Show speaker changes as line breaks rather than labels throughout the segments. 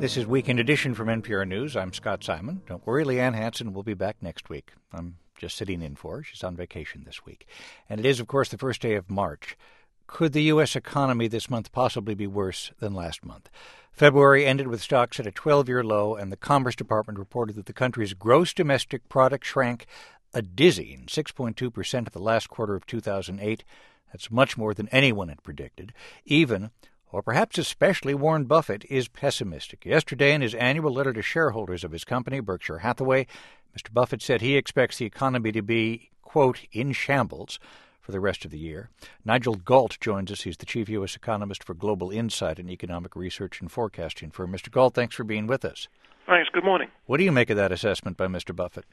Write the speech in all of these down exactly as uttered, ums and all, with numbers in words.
This is Weekend Edition from N P R News. I'm Scott Simon. Don't worry, Leanne Hansen will be back next week. I'm just sitting in for her. She's on vacation this week. And it is, of course, the first day of March. Could the U S economy this month possibly be worse than last month? February ended with stocks at a twelve-year low, and the Commerce Department reported that the country's gross domestic product shrank a dizzying six point two percent at the last quarter of two thousand eight. That's much more than anyone had predicted. Even, or perhaps especially, Warren Buffett is pessimistic. Yesterday, in his annual letter to shareholders of his company, Berkshire Hathaway, Mister Buffett said he expects the economy to be, quote, in shambles for the rest of the year. Nigel Galt joins us. He's the chief U S economist for Global Insight, an economic research and forecasting firm. Mister Galt, thanks for being with us.
Thanks. Good morning.
What do you make of that assessment by Mister Buffett?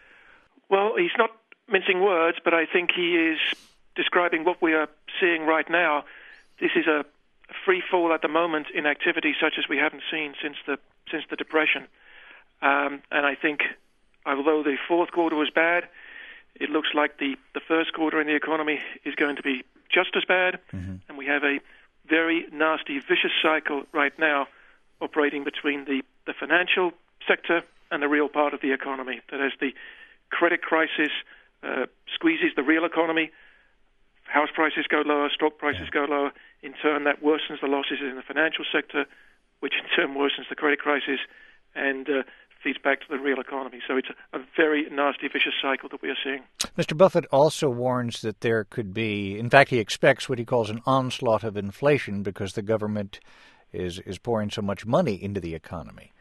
Well, he's not mincing words, but I think he is describing what we are seeing right now. This is a free fall at the moment in activity such as we haven't seen since the since the Depression. Um, and I think, although the fourth quarter was bad, it looks like the, the first quarter in the economy is going to be just as bad. Mm-hmm. And we have a very nasty, vicious cycle right now operating between the, the financial sector and the real part of the economy. That as the credit crisis uh, squeezes the real economy, house prices go lower, stock prices yeah. go lower. In turn, that worsens the losses in the financial sector, which in turn worsens the credit crisis and uh, feeds back to the real economy. So it's a, a very nasty, vicious cycle that we are seeing.
Mister Buffett also warns that there could be, in fact, he expects what he calls an onslaught of inflation because the government is, is pouring so much money into the economy.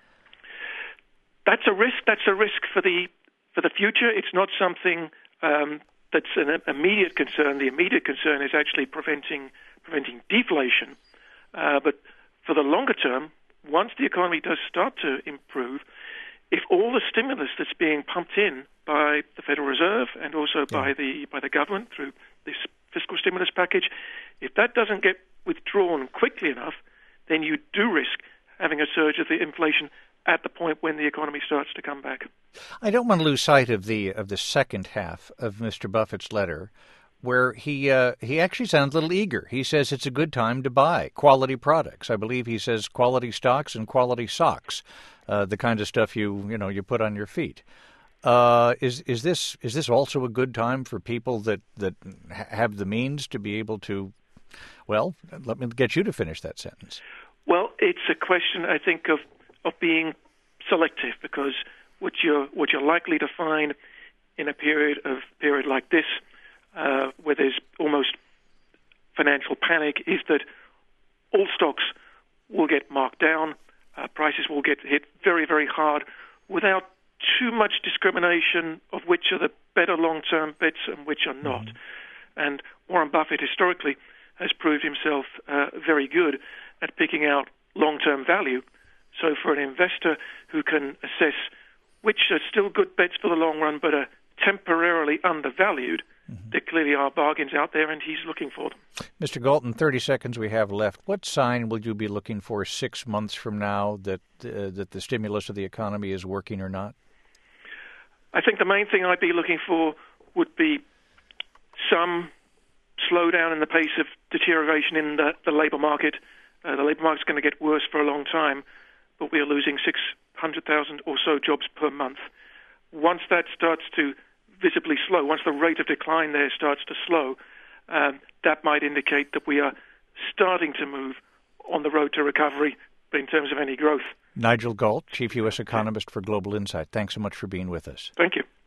That's a risk. That's a risk for the for the future. It's not something um, that's an immediate concern. The immediate concern is actually preventing preventing deflation. Uh, but for the longer term, once the economy does start to improve, if all the stimulus that's being pumped in by the Federal Reserve and also yeah. by the by the government through this fiscal stimulus package, if that doesn't get withdrawn quickly enough, then you do risk having a surge of the inflation at the point when the economy starts to come back.
I don't want to lose sight of the of the second half of Mister Buffett's letter, where he uh, he actually sounds a little eager. He says it's a good time to buy quality products. I believe he says quality stocks and quality socks, uh, the kind of stuff you you know you put on your feet. Uh, is is this is this also a good time for people that that have the means to be able to? Well, let me get you to finish that sentence.
Well, it's a question, I think, of of being selective, because what you're what you're likely to find in a period of period like this, uh, where there's almost financial panic, is that all stocks will get marked down, uh, prices will get hit very, very hard without too much discrimination of which are the better long-term bets and which are not. Mm-hmm. And Warren Buffett historically has proved himself uh, very good at picking out long-term value. So for an investor who can assess which are still good bets for the long run but are temporarily undervalued, mm-hmm. there clearly are bargains out there, and he's looking for them.
Mister Galton, thirty seconds we have left. What sign will you be looking for six months from now that uh, that the stimulus of the economy is working or not?
I think the main thing I'd be looking for would be some slowdown in the pace of deterioration in the, the labour market. Uh, the labour market's going to get worse for a long time, but we are losing six hundred thousand or so jobs per month. Once that starts to visibly slow, once the rate of decline there starts to slow, um, that might indicate that we are starting to move on the road to recovery, but in terms of any growth.
Nigel Galt, Chief U S Economist for Global Insight, thanks so much for being with us.
Thank you.